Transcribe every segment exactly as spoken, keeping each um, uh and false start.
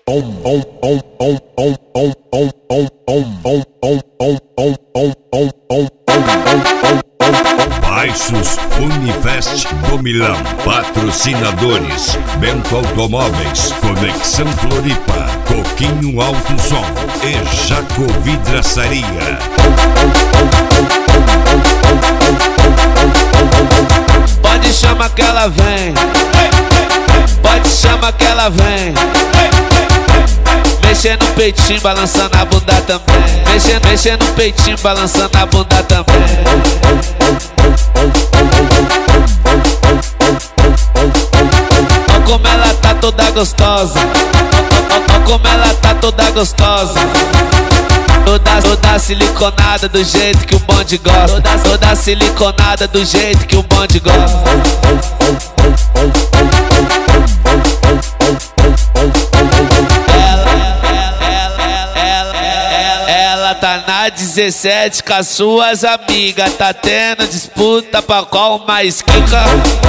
Baixos Unifest do Milão. Patrocinadores: Bento Automóveis, Conexão Floripa, Coquinho Alto Som e Jaco Vidraçaria. Pode chamar que ela vem, pode chamar que ela vem. Mexendo no peitinho, balançando a bunda também. Mexendo, mexendo no peitinho, balançando a bunda também. Olha como ela tá toda gostosa. Olha como ela tá toda gostosa. Toda, toda siliconada do jeito que o bonde gosta. Toda, toda siliconada do jeito que o bonde gosta. Ela tá na dezessete com as suas amigas. Tá tendo disputa pra qual mais quica.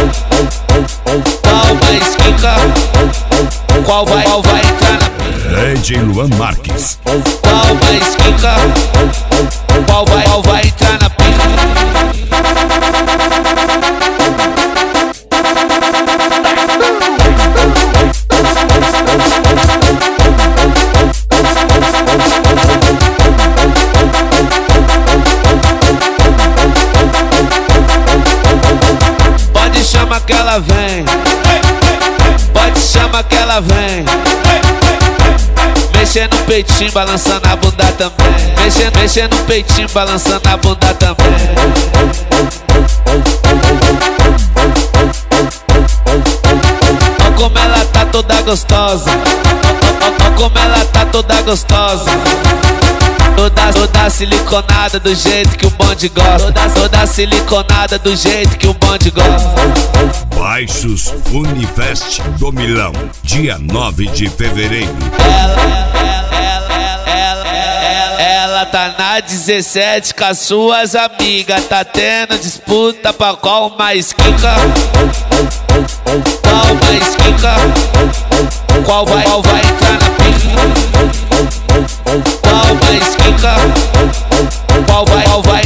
Qual mais quica. Qual vai, qual vai entrar na D J Luan Marques. Qual mais quica. Qual vai, qual vai entrar na pica. Pode chamar que ela vem, pode chamar que ela vem. Mexendo no peitinho, balançando a bunda também. Mexendo, mexendo no peitinho, balançando a bunda também. Olha como ela tá toda gostosa. Olha como ela tá toda gostosa. Toda, toda siliconada do jeito que o bonde gosta. Toda, toda siliconada do jeito que o bonde gosta. Baixos Unifest do Milão, dia nove de fevereiro. Ela, ela, ela, ela, ela, ela tá na dezessete com as suas amigas. Tá tendo disputa pra qual mais quica. Qual mais quica. Qual vai, qual vai entrar na pica. Qual mais quica. Qual vai, qual vai